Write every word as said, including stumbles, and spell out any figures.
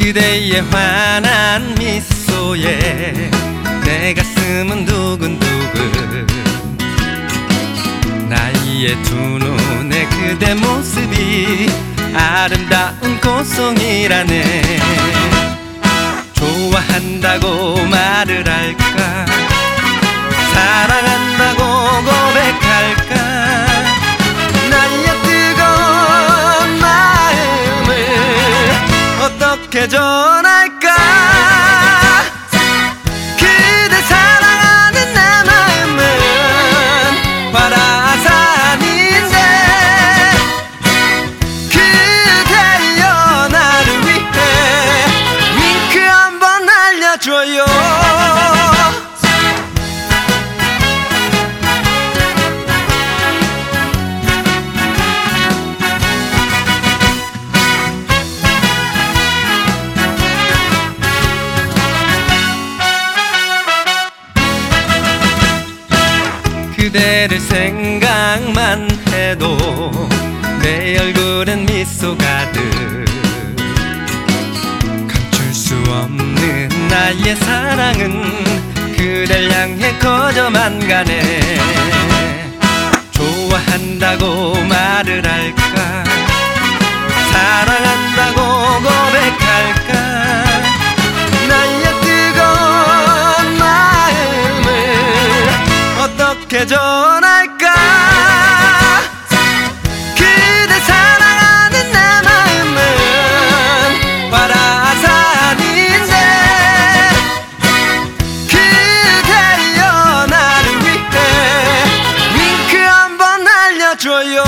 그대의 환한 미소에 내 가슴은 두근두근. 나의 두 눈에 그대 모습이 아름다운 고송이라네. 좋아한다고 말을 할까, 사랑한다고 고백할까, 나의 뜨거운 마음을 어떻게 전할까. 그대 사랑하는 내 마음은 화라산인데 그대여 나를 위해 윙크 한번 알려줘요. 그대를 생각만 해도 내 얼굴엔 미소 가득. 감출 수 없는 나의 사랑은 그댈 향해 커져만 가네. 좋아한다고 말을 할까, 사랑한다고 고백할까, 나의 뜨거운 마음을 어떻게 전할까. 그대 사랑하는 내 마음은 화라산인데 그대여 나를 위해 윙크 한번 알려줘요.